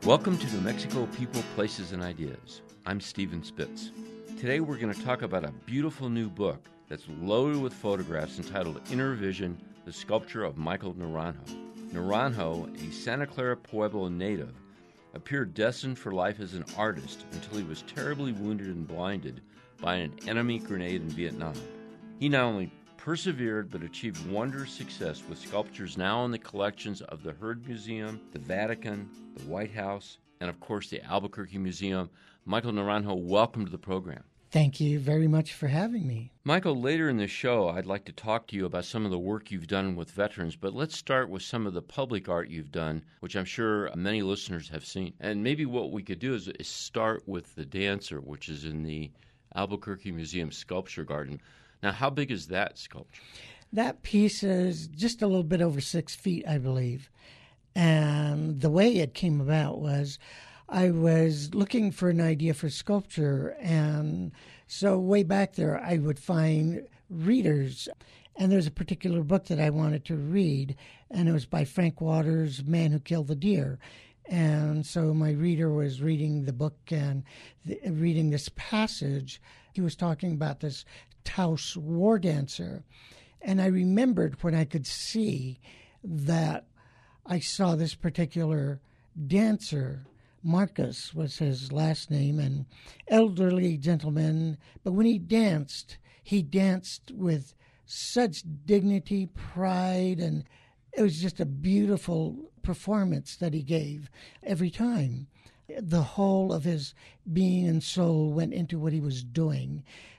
Welcome to New Mexico People, Places, and Ideas. I'm Stephen Spitz. Today we're going to talk about a beautiful new book that's loaded with photographs entitled Inner Vision, the Sculpture of Michael Naranjo. Naranjo, a Santa Clara Pueblo native, appeared destined for life as an artist until he was terribly wounded and blinded by an enemy grenade in Vietnam. He not only persevered but achieved wondrous success with sculptures now in the collections of the Heard Museum, the Vatican, the White House, and of course the Albuquerque Museum. Michael Naranjo, welcome to the program. Thank you very much for having me. Michael, later in the show, I'd like to talk to you about some of the work you've done with veterans, but let's start with some of the public art you've done, which I'm sure many listeners have seen. And maybe what we could do is start with The Dancer, which is in the Albuquerque Museum Sculpture Garden. Now, how big is that sculpture? That piece is just a little bit over 6 feet, I believe. And the way it came about was I was looking for an idea for sculpture. And so way back there, I would find readers. And there's a particular book that I wanted to read, and it was by Frank Waters, Man Who Killed the Deer. And so my reader was reading the book and reading this passage. He was talking about this Taos war dancer. And I remembered when I could see that I saw this particular dancer. Marcus was his last name, an elderly gentleman. But when he danced with such dignity, pride, and it was just a beautiful performance that he gave every time. The whole of his being and soul went into what he was doing.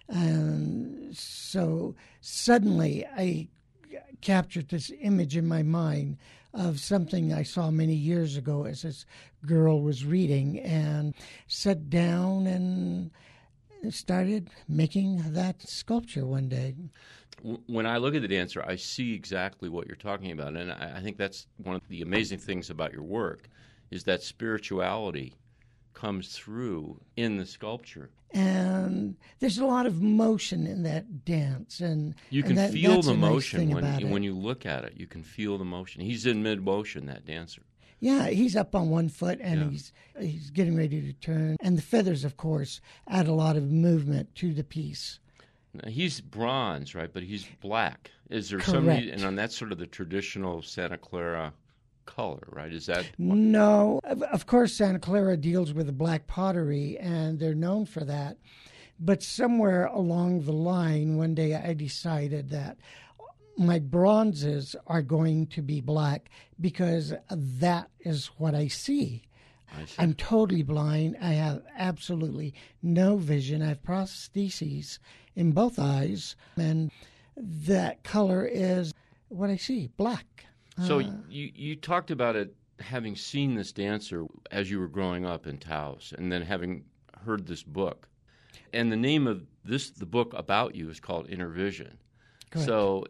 And so suddenly I captured this image in my mind of something I saw many years ago as this girl was reading, and sat down and started making that sculpture one day. When I look at The Dancer, I see exactly what you're talking about, and I think that's one of the amazing things about your work, is that spirituality comes through in the sculpture. And there's a lot of motion in that dance. And you can feel the motion nice when you look at it. You can feel the motion. He's in mid-motion, that dancer. Yeah, he's up on one foot, and he's getting ready to turn. And the feathers, of course, add a lot of movement to the piece. Now, he's bronze, right? But he's black. Is there Correct. and that's sort of the traditional Santa Clara color, right? Is that... No. Of course, Santa Clara deals with the black pottery, and they're known for that. But somewhere along the line, one day I decided that my bronzes are going to be black because that is what I see. I'm totally blind. I have absolutely no vision. I have prostheses in both eyes, and that color is what I see, black. So you talked about it, having seen this dancer as you were growing up in Taos, and then having heard this book. And the name of the book about you is called Inner Vision. Correct.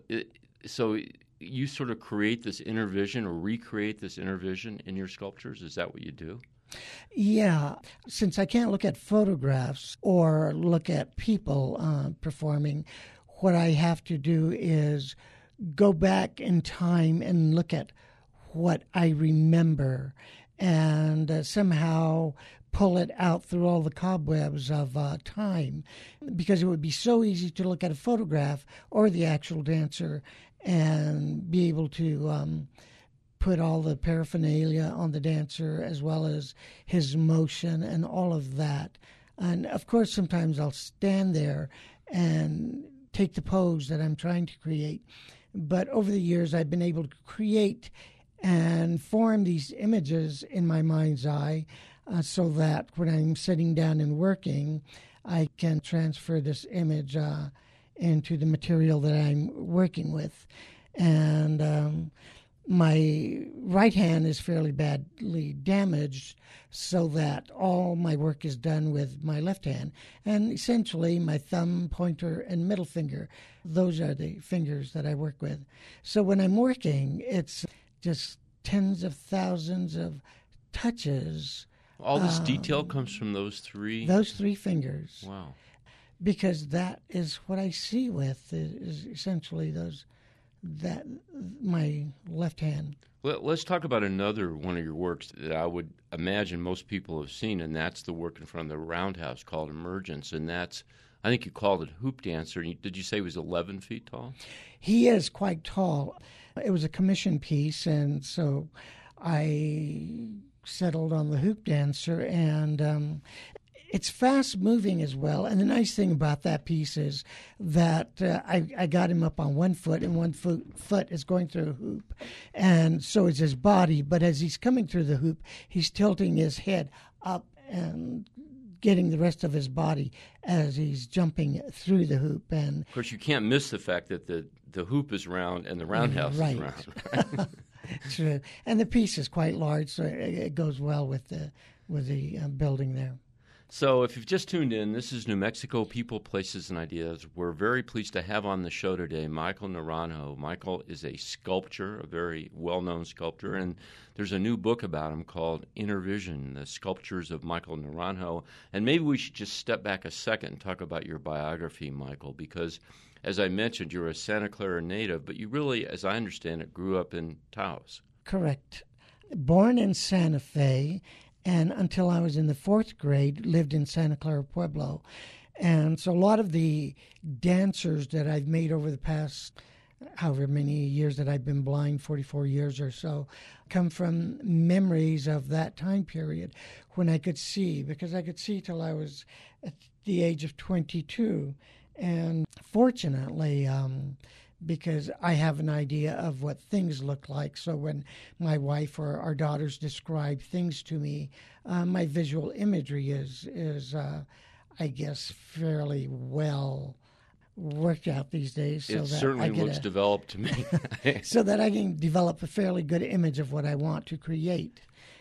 So you sort of create this inner vision or recreate this inner vision in your sculptures? Is that what you do? Yeah. Since I can't look at photographs or look at people performing, what I have to do is go back in time and look at what I remember and somehow pull it out through all the cobwebs of time, because it would be so easy to look at a photograph or the actual dancer and be able to put all the paraphernalia on the dancer as well as his motion and all of that. And of course, sometimes I'll stand there and take the pose that I'm trying to create. But over the years, I've been able to create and form these images in my mind's eye so that when I'm sitting down and working, I can transfer this image into the material that I'm working with. And my right hand is fairly badly damaged, so that all my work is done with my left hand. And essentially, my thumb, pointer, and middle finger, those are the fingers that I work with. So when I'm working, it's just tens of thousands of touches. All this detail comes from those three? Those 3 fingers. Wow. Because that is what I see with, is essentially that my left hand. Let's talk about another one of your works that I would imagine most people have seen, and that's the work in front of the Roundhouse called Emergence, and that's, I think you called it Hoop Dancer. Did you say he was 11 feet tall? He is quite tall. It was a commission piece, and so I settled on the Hoop Dancer, and it's fast-moving as well. And the nice thing about that piece is that I got him up on one foot, and one foot is going through a hoop. And so is his body. But as he's coming through the hoop, he's tilting his head up and getting the rest of his body as he's jumping through the hoop. And of course, you can't miss the fact that the hoop is round and the roundhouse is round. Right? True. And the piece is quite large, so it goes well with the building there. So if you've just tuned in, this is New Mexico People, Places, and Ideas. We're very pleased to have on the show today Michael Naranjo. Michael is a sculptor, a very well-known sculptor, and there's a new book about him called Inner Vision, The Sculptures of Michael Naranjo. And maybe we should just step back a second and talk about your biography, Michael, because as I mentioned, you're a Santa Clara native, but you really, as I understand it, grew up in Taos. Correct. Born in Santa Fe, and until I was in the 4th grade, lived in Santa Clara Pueblo. And so a lot of the dancers that I've made over the past however many years that I've been blind, 44 years or so, come from memories of that time period when I could see, because I could see till I was at the age of 22. And fortunately, because I have an idea of what things look like. So when my wife or our daughters describe things to me, my visual imagery is I guess, fairly well worked out these days. So it certainly looks developed to me. So that I can develop a fairly good image of what I want to create.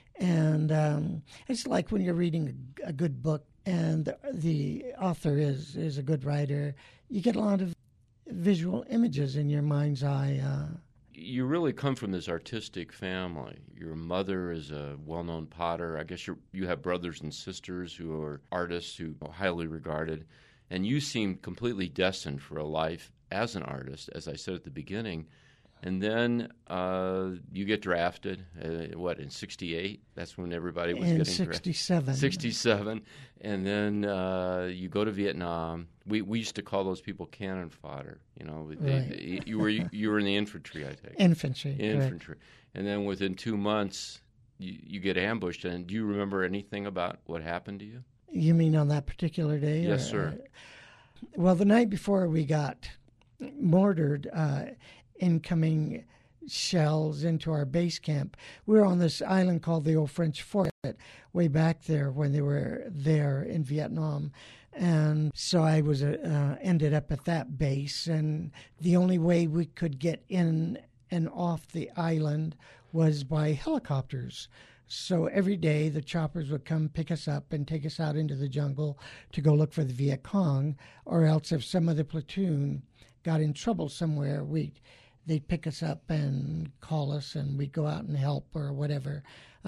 And it's like when you're reading a good book and the author is a good writer, you get a lot of visual images in your mind's eye. You really come from this artistic family. Your mother is a well-known potter. I guess you have brothers and sisters who are artists who are highly regarded. And you seem completely destined for a life as an artist, as I said at the beginning. And then you get drafted, in 68? That's when everybody was getting drafted. In 67. 67. And then you go to Vietnam. We used to call those people cannon fodder. You know, right. You were in the infantry, I take it. Infantry. Infantry. And then within 2 months, you get ambushed. And do you remember anything about what happened to you? You mean on that particular day? Yes, sir. Well, the night before we got mortared, incoming shells into our base camp. We were on this island called the Old French Fort way back there when they were there in Vietnam. And so I was ended up at that base, and the only way we could get in and off the island was by helicopters. So every day the choppers would come pick us up and take us out into the jungle to go look for the Viet Cong, or else if some other platoon got in trouble somewhere, they'd pick us up and call us, and we'd go out and help or whatever.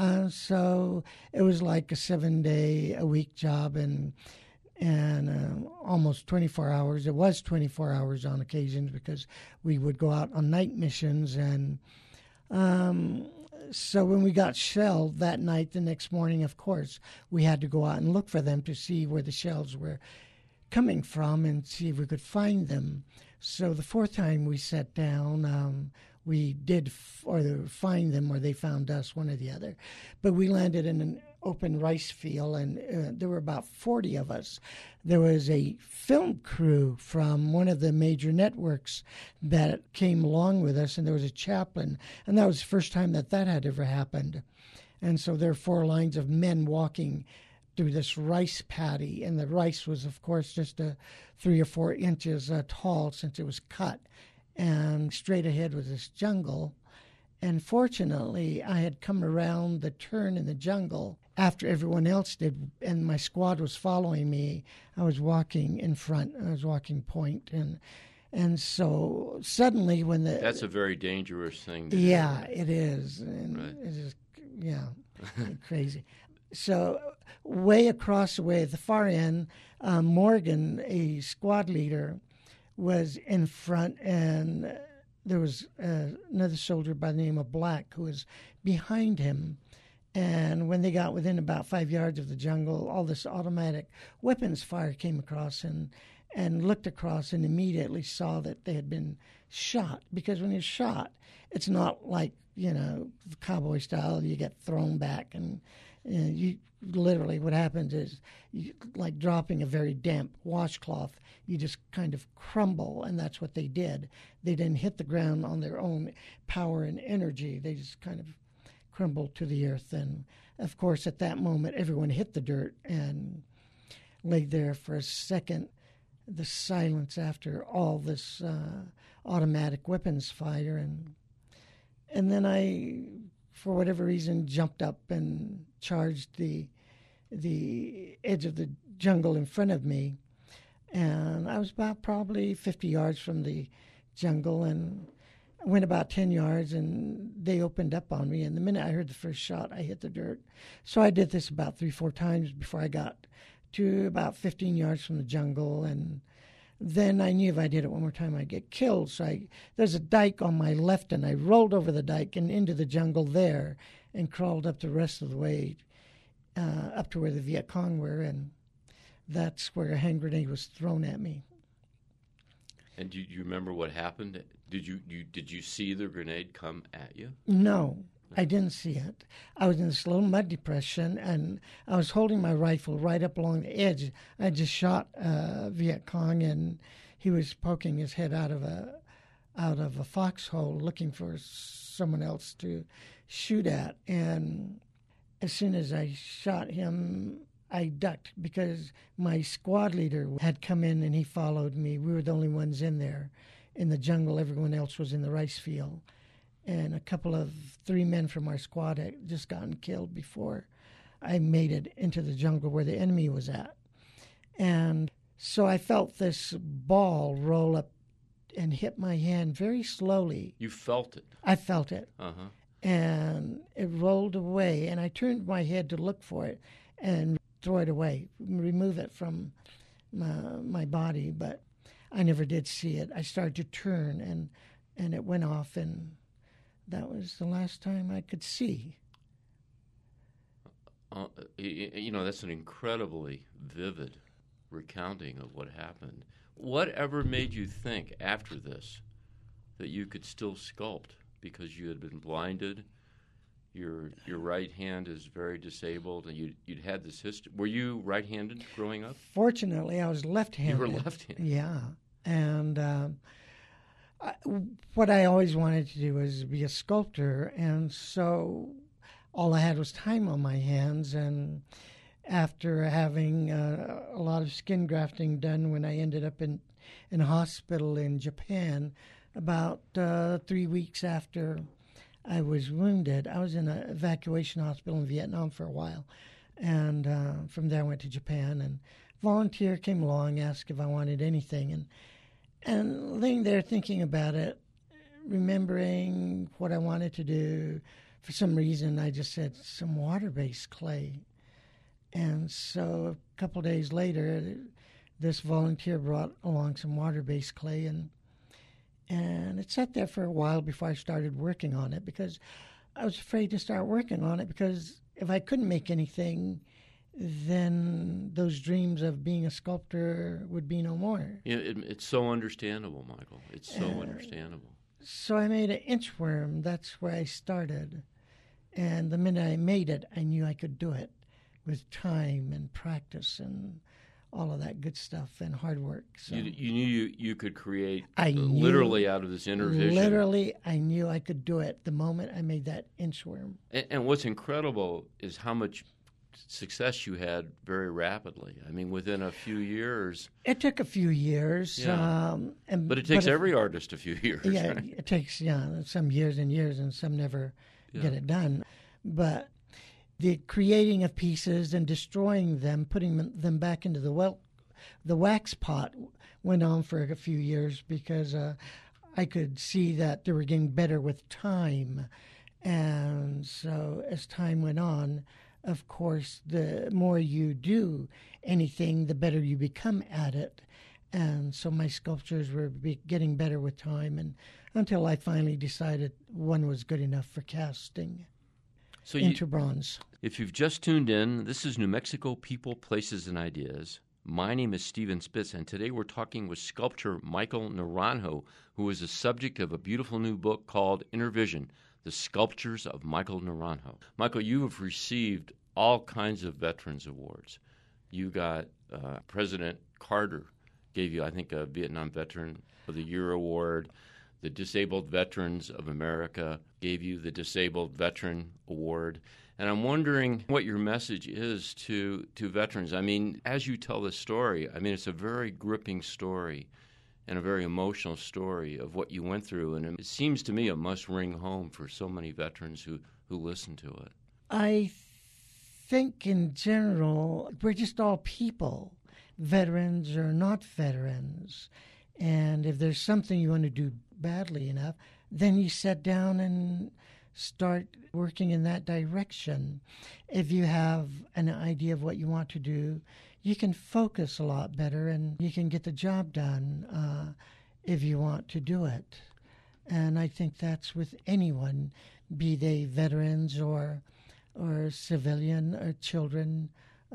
So it was like a 7-day-a-week job, and almost 24 hours. It was 24 hours on occasions because we would go out on night missions. And so when we got shelled that night, the next morning, of course, we had to go out and look for them to see where the shells were coming from and see if we could find them. So the 4th time we sat down, we did find them, or they found us, one or the other. But we landed in an open rice field, and there were about 40 of us. There was a film crew from one of the major networks that came along with us, and there was a chaplain, and that was the first time that had ever happened. And so there were 4 lines of men walking through this rice paddy, and the rice was, of course, just 3 or 4 inches tall since it was cut, and straight ahead was this jungle. And fortunately, I had come around the turn in the jungle after everyone else did, and my squad was following me. I was walking in front. I was walking point, and so suddenly when that's a very dangerous thing to do. Yeah, it is. And right. It is, crazy. So way across the way at the far end, Morgan, a squad leader, was in front, and there was another soldier by the name of Black who was behind him. And when they got within about 5 yards of the jungle, all this automatic weapons fire came across and looked across and immediately saw that they had been shot. Because when you're shot, it's not like, cowboy style, you get thrown back. And you literally, what happens is, like dropping a very damp washcloth, you just kind of crumble, and that's what they did. They didn't hit the ground on their own power and energy. They just kind of crumbled to the earth. And, of course, at that moment, everyone hit the dirt and laid there for a second. The silence after all this automatic weapons fire. And then I, for whatever reason, jumped up and charged the edge of the jungle in front of me. And I was about probably 50 yards from the jungle, and I went about 10 yards, and they opened up on me. And the minute I heard the first shot, I hit the dirt. So I did this about 3-4 times before I got to about 15 yards from the jungle. And then I knew if I did it one more time, I'd get killed. So there's a dike on my left, and I rolled over the dike and into the jungle there and crawled up the rest of the way up to where the Viet Cong were. And that's where a hand grenade was thrown at me. And do you remember what happened? Did you see the grenade come at you? No, I didn't see it. I was in this little mud depression, and I was holding my rifle right up along the edge. I just shot Viet Cong, and he was poking his head out of a foxhole, looking for someone else to shoot at. And as soon as I shot him, I ducked because my squad leader had come in and he followed me. We were the only ones in there in the jungle. Everyone else was in the rice field. And 3 men from our squad had just gotten killed before I made it into the jungle where the enemy was at. And so I felt this ball roll up and hit my hand very slowly. You felt it? I felt it. Uh-huh. And it rolled away, and I turned my head to look for it and throw it away, remove it from my body, but I never did see it. I started to turn, and it went off, and that was the last time I could see. That's an incredibly vivid recounting of what happened. Whatever made you think after this that you could still sculpt because you had been blinded? Your right hand is very disabled, and you'd had this history. Were you right-handed growing up? Fortunately, I was left-handed. You were left-handed. Yeah, and what I always wanted to do was be a sculptor, and so all I had was time on my hands. And after having a lot of skin grafting done, when I ended up in a hospital in Japan, about 3 weeks after I was wounded. I was in an evacuation hospital in Vietnam for a while, and from there I went to Japan, and a volunteer came along, asked if I wanted anything, and laying there thinking about it, remembering what I wanted to do, for some reason I just said some water-based clay. And so a couple days later, this volunteer brought along some water-based clay, and it sat there for a while before I started working on it, because I was afraid to start working on it, because if I couldn't make anything, then those dreams of being a sculptor would be no more. It's so understandable, Michael. It's so understandable. So I made an inchworm. That's where I started. And the minute I made it, I knew I could do it with time and practice and all of that good stuff and hard work. So you knew you could create literally out of this inner vision. Literally, I knew I could do it the moment I made that inchworm. And what's incredible is how much success you had very rapidly. I mean, within a few years. It took a few years. Yeah. But it takes every artist a few years. Yeah, right? It takes some years and years, and some never get it done. But the creating of pieces and destroying them, putting them back into the wax pot went on for a few years, because I could see that they were getting better with time. And so as time went on, of course, the more you do anything, the better you become at it. And so my sculptures were getting better with time, and until I finally decided one was good enough for casting into bronze. If you've just tuned in, this is New Mexico People, Places, and Ideas. My name is Stephen Spitz, and today we're talking with sculptor Michael Naranjo, who is the subject of a beautiful new book called Inner Vision, The Sculptures of Michael Naranjo. Michael, you have received all kinds of Veterans Awards. You got President Carter gave you, I think, a Vietnam Veteran of the Year award. The Disabled Veterans of America gave you the Disabled Veteran Award. And I'm wondering what your message is to veterans. I mean, as you tell this story, I mean, it's a very gripping story and a very emotional story of what you went through. And it seems to me it must ring home for so many veterans who listen to it. I think in general, we're just all people, veterans or not veterans. And if there's something you want to do badly enough, then you sit down and start working in that direction. If you have an idea of what you want to do, you can focus a lot better and you can get the job done if you want to do it. And I think that's with anyone, be they veterans or civilian or children,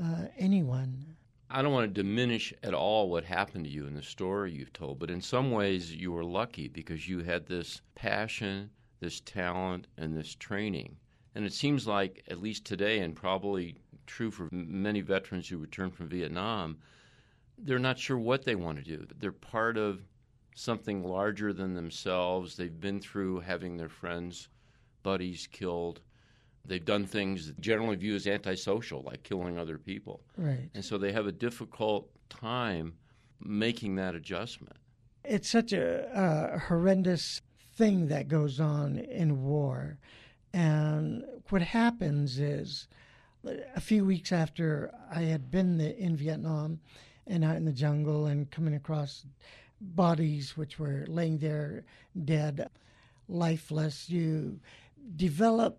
anyone. I don't want to diminish at all what happened to you in the story you've told, but in some ways you were lucky because you had this passion, this talent, and this training. And it seems like, at least today, and probably true for many veterans who return from Vietnam, they're not sure what they want to do. They're part of something larger than themselves. They've been through having their friends, buddies killed. They've done things generally viewed as antisocial, like killing other people. Right. And so they have a difficult time making that adjustment. It's such a horrendous thing that goes on in war. And what happens is, a few weeks after I had been in Vietnam and out in the jungle and coming across bodies which were laying there dead, lifeless, you develop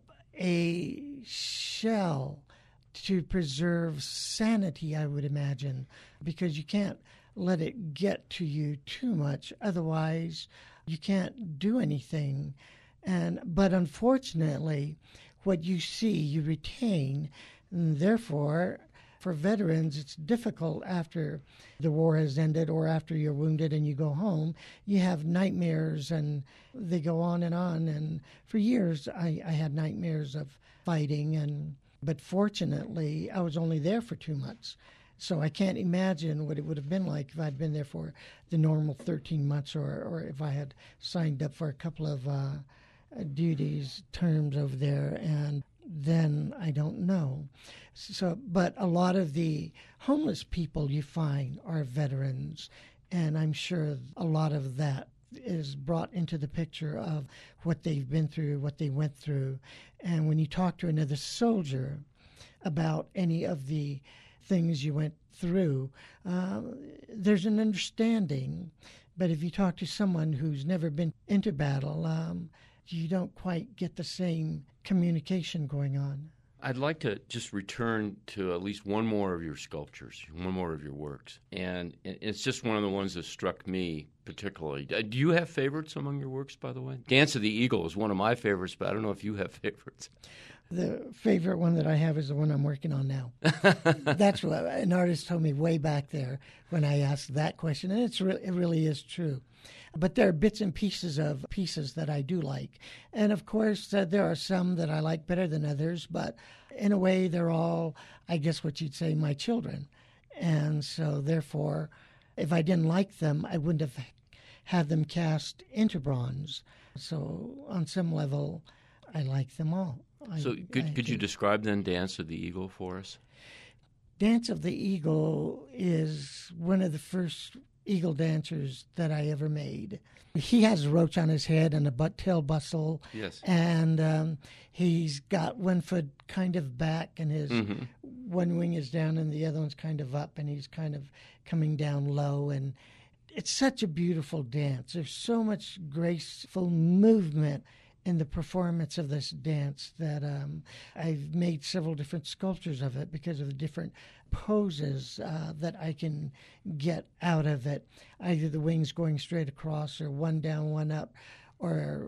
a shell to preserve sanity, I would imagine, because you can't let it get to you too much. Otherwise, you can't do anything. But unfortunately, what you see, you retain. And therefore, for veterans, it's difficult after the war has ended or after you're wounded and you go home. You have nightmares, and they go on. And for years, I had nightmares of fighting. But fortunately, I was only there for 2 months. So I can't imagine what it would have been like if I'd been there for the normal 13 months or if I had signed up for a couple of duties, terms over there, and then I don't know. So, but a lot of the homeless people you find are veterans, and I'm sure a lot of that is brought into the picture of what they've been through, what they went through. And when you talk to another soldier about any of the things you went through, there's an understanding. But if you talk to someone who's never been into battle, you don't quite get the same communication going on. I'd like to just return to at least one more of your sculptures, one more of your works. And it's just one of the ones that struck me particularly. Do you have favorites among your works, by the way? Dance of the Eagle is one of my favorites, but I don't know if you have favorites. The favorite one that I have is the one I'm working on now. That's what an artist told me way back there when I asked that question, and it really is true. But there are bits and pieces of pieces that I do like. And, of course, there are some that I like better than others, but in a way they're all, I guess what you'd say, my children. And so, therefore, if I didn't like them, I wouldn't have had them cast into bronze. So, on some level, I like them all. So could you describe then Dance of the Eagle for us? Dance of the Eagle is one of the first eagle dancers that I ever made. He has a roach on his head and a tail bustle. Yes. And he's got one foot kind of back, and his one wing is down and the other one's kind of up, and he's kind of coming down low. And it's such a beautiful dance. There's so much graceful movement in the performance of this dance that I've made several different sculptures of it because of the different poses that I can get out of it, either the wings going straight across or one down, one up, or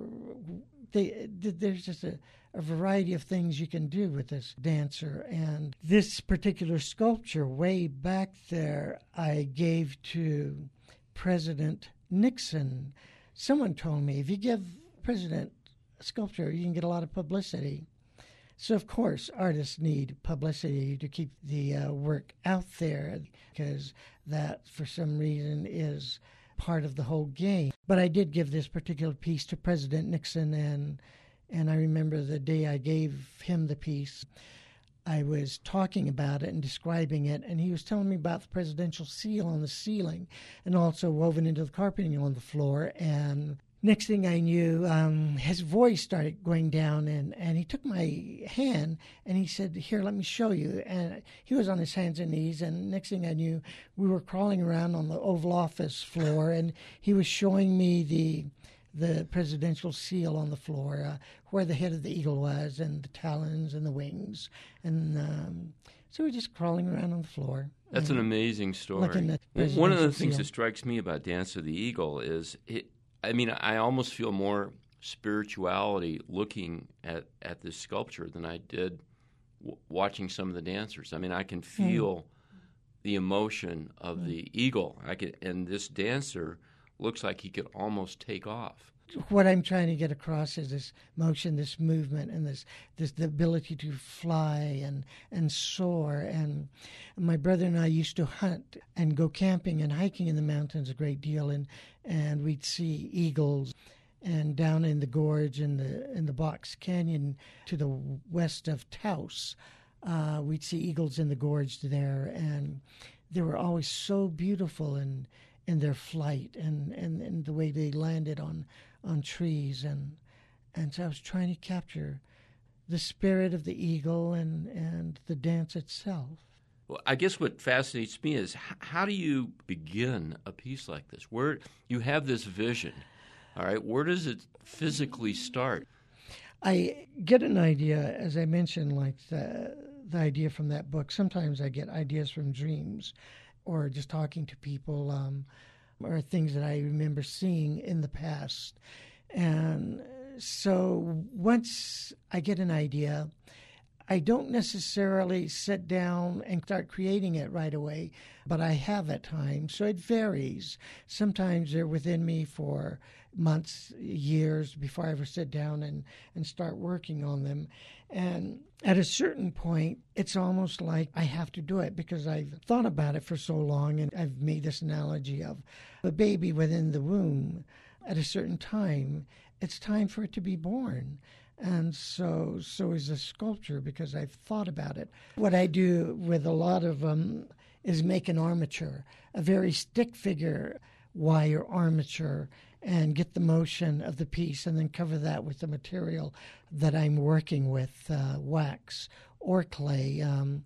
there's just a variety of things you can do with this dancer. And this particular sculpture way back there I gave to President Nixon. Someone told me if you give President a sculpture, you can get a lot of publicity. So, of course, artists need publicity to keep the work out there because that, for some reason, is part of the whole game. But I did give this particular piece to President Nixon, and I remember the day I gave him the piece, I was talking about it and describing it, and he was telling me about the presidential seal on the ceiling and also woven into the carpeting on the floor. And next thing I knew, his voice started going down, and he took my hand, and he said, "Here, let me show you." And he was on his hands and knees, and next thing I knew, we were crawling around on the Oval Office floor, and he was showing me the presidential seal on the floor, where the head of the eagle was, and the talons and the wings. And so we're just crawling around on the floor. That's an amazing story. One of the things that strikes me about Dance of the Eagle is, I almost feel more spirituality looking at this sculpture than I did watching some of the dancers. I can feel the emotion of the eagle. And this dancer looks like he could almost take off. What I'm trying to get across is this motion, this movement, and this the ability to fly and soar. And my brother and I used to hunt and go camping and hiking in the mountains a great deal, and we'd see eagles. And down in the gorge in the Box Canyon to the west of Taos, we'd see eagles in the gorge there, and they were always so beautiful in their flight and the way they landed on trees. And so I was trying to capture the spirit of the eagle and the dance itself. Well, I guess what fascinates me is how do you begin a piece like this? Where you have this vision, all right, where does it physically start? I get an idea, as I mentioned, like the idea from that book. Sometimes I get ideas from dreams or just talking to people, or things that I remember seeing in the past. And so once I get an idea, I don't necessarily sit down and start creating it right away, but I have at times, so it varies. Sometimes they're within me for months, years, before I ever sit down and start working on them. And at a certain point, it's almost like I have to do it because I've thought about it for so long, and I've made this analogy of a baby within the womb. At a certain time, it's time for it to be born. And so is a sculpture because I've thought about it. What I do with a lot of them is make an armature, a very stick figure wire armature, and get the motion of the piece and then cover that with the material that I'm working with, wax or clay,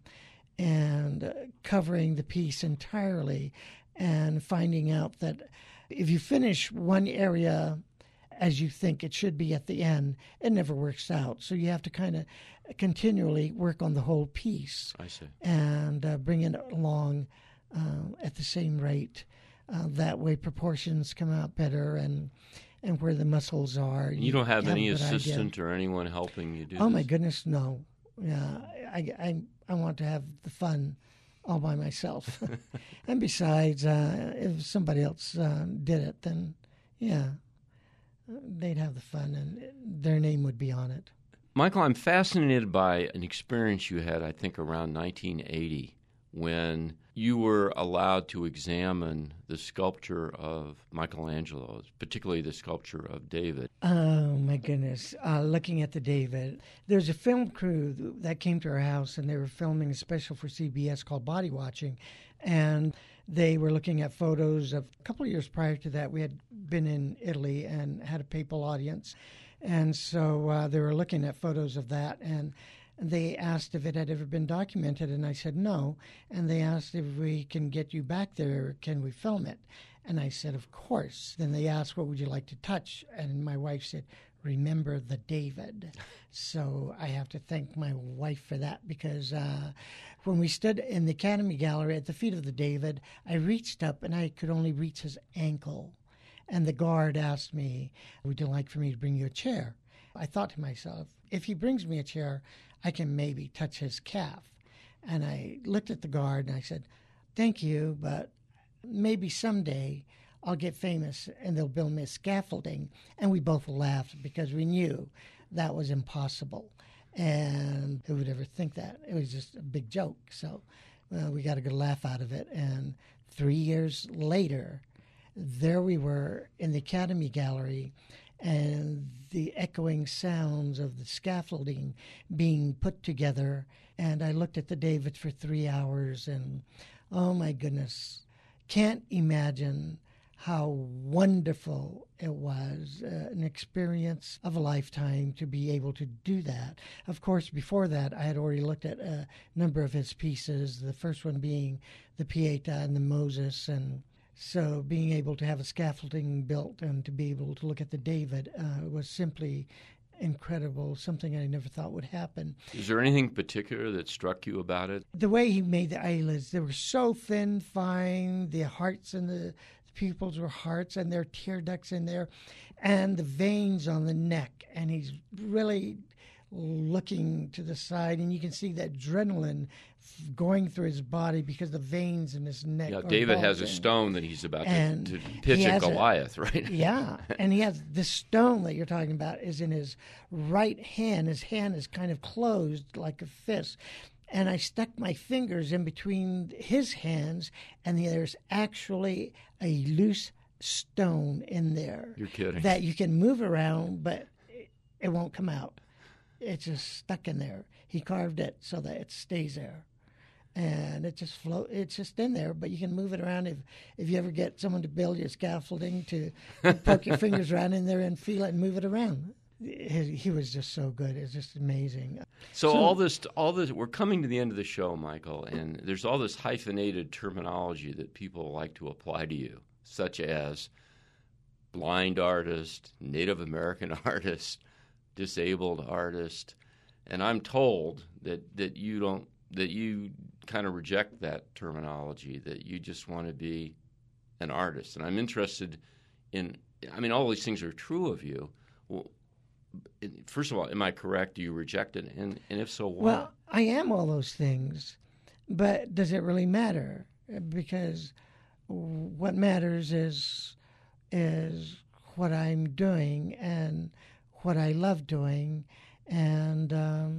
and covering the piece entirely and finding out that if you finish one area as you think it should be at the end, it never works out. So you have to kind of continually work on the whole piece. I see. And bring it along at the same rate. That way proportions come out better and where the muscles are. You don't have any assistant or anyone helping you do this? Oh, my goodness, no. Yeah, I want to have the fun all by myself. And besides, if somebody else did it, then, yeah, they'd have the fun and their name would be on it. Michael, I'm fascinated by an experience you had, I think, around 1980 when you were allowed to examine the sculpture of Michelangelo, particularly the sculpture of David. Oh, my goodness. Looking at the David, there's a film crew that came to our house, and they were filming a special for CBS called Body Watching, and they were looking at photos of a couple of years prior to that. We had been in Italy and had a papal audience, and so they were looking at photos of that, and they asked if it had ever been documented, and I said no. And they asked if we can get you back there, can we film it? And I said, of course. Then they asked, what would you like to touch? And my wife said, Remember the David. So I have to thank my wife for that, because when we stood in the Academy Gallery at the feet of the David, I reached up and I could only reach his ankle. And the guard asked me, would you like for me to bring you a chair? I thought to myself, if he brings me a chair, I can maybe touch his calf. And I looked at the guard and I said, thank you, but maybe someday I'll get famous and they'll build me a scaffolding. And we both laughed because we knew that was impossible. And who would ever think that? It was just a big joke. So we got a good laugh out of it. And 3 years later, there we were in the Academy Gallery, and the echoing sounds of the scaffolding being put together. And I looked at the David for 3 hours, and oh my goodness, can't imagine how wonderful it was, an experience of a lifetime to be able to do that. Of course, before that, I had already looked at a number of his pieces, the first one being the Pieta and the Moses, and so being able to have a scaffolding built and to be able to look at the David was simply incredible, something I never thought would happen. Is there anything particular that struck you about it? The way he made the eyelids, they were so thin, fine, the hearts and the pupils were hearts, and there are tear ducts in there, and the veins on the neck, and he's really looking to the side, and you can see that adrenaline going through his body because the veins in his neck. Yeah, are David bulging. has a stone that he's about And to pitch he at has Goliath, right? Yeah, and he has this stone that you're talking about is in his right hand. His hand is kind of closed like a fist. And I stuck my fingers in between his hands, and there's actually a loose stone in there. You're kidding. That you can move around, but it won't come out. It's just stuck in there. He carved it so that it stays there. And it just it's just in there, but you can move it around if you ever get someone to build your scaffolding, to poke your fingers around in there and feel it and move it around. He was just so good. It's just amazing. So all this, we're coming to the end of the show, Michael, and there's all this hyphenated terminology that people like to apply to you, such as blind artist, Native American artist, disabled artist, and I'm told that you kind of reject that terminology, that you just want to be an artist. And I'm interested in, I mean, all these things are true of you. Well, first of all, am I correct? Do you reject it? And if so, why? Well, I am all those things, but does it really matter? Because what matters is what I'm doing and what I love doing. And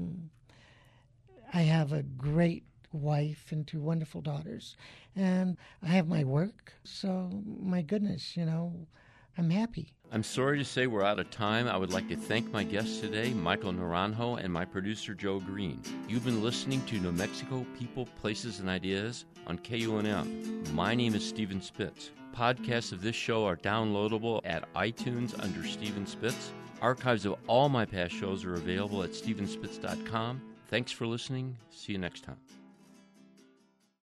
I have a great wife and 2 wonderful daughters. And I have my work. So, my goodness, I'm happy. I'm sorry to say we're out of time. I would like to thank my guests today, Michael Naranjo, and my producer, Joe Green. You've been listening to New Mexico People, Places, and Ideas on KUNM. My name is Stephen Spitz. Podcasts of this show are downloadable at iTunes under Stephen Spitz. Archives of all my past shows are available at stephenspitz.com. Thanks for listening. See you next time.